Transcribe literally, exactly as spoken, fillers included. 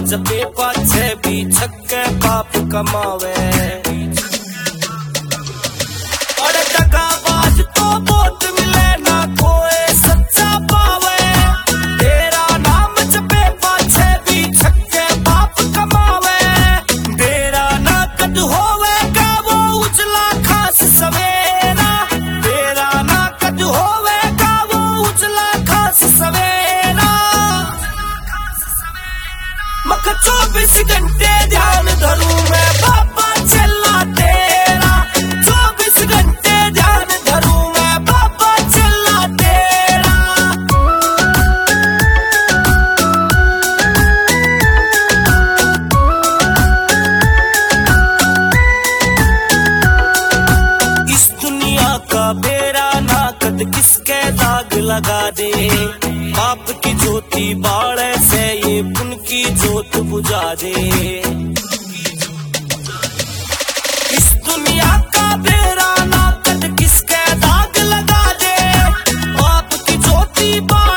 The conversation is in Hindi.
जपे पाछे भी छक्के बाप कमावे। और दगाबाज तो बहुत मिले ना कोई सच्चा पावे। तेरा नाम जपे पाछे भी छक्के बाप कमावे। तेरा ना कद होवेगा वो उजला खास सवेरा। तेरा ना कद होवेगा वो उजला खास सवेरा। मख चौबीस घंटे ध्यान धरूं मैं बाबा चला तेरा। चौबीस घंटे ध्यान धरूं मैं बाबा चला तेरा। इस दुनिया का बेरा ना कद किसके दाग लगा दे। बाप की ज्योति बाड़े से ये पुन की जोत बुझा दे। इस दुनिया का बेरा ना कद किसके दाग लगा दे। बाप की ज्योति बाड़े